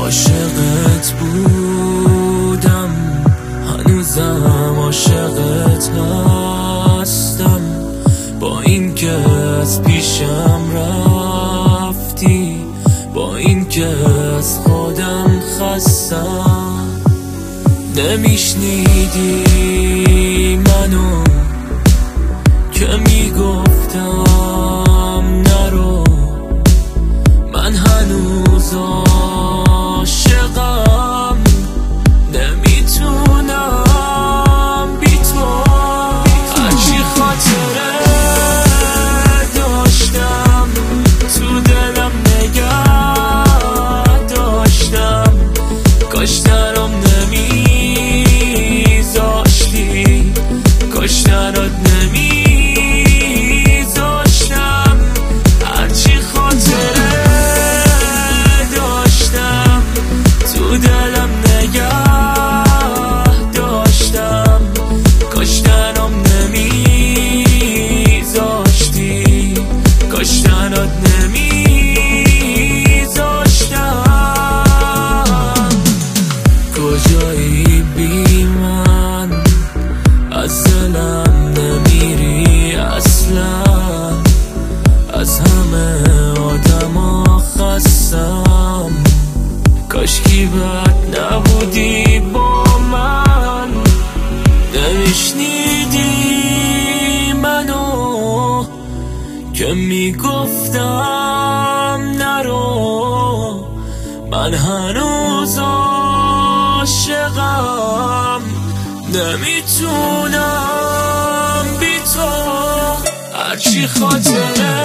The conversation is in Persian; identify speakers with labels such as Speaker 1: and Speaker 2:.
Speaker 1: عاشقت بودم، هنوزم عاشقت هستم. با این که از پیشم رفتی، با این که از خودم خستم. نمیشنیدی منو که میگفتم نرو، من هنوز عاشقم، نمیتونم بی تو. هرچی خاطره داشتم تو دلم نگه داشتم، کاش درام نمیذاشتی، کاش درات نمیذاشتم. هرچی خاطره داشتم تو دلم نگه داشتم، کاش درام نمیذاشتی، کاش درات نمیذاشتم. کجایی بی من؟ از دلم نمیری اصلا، از همه آدما خستم. کاشکی بد نبودی با من، نمیشنیدی منو که میگفتم نرو، من هنوز عاشقم، نمیتونم بی تو. هرچی خاطره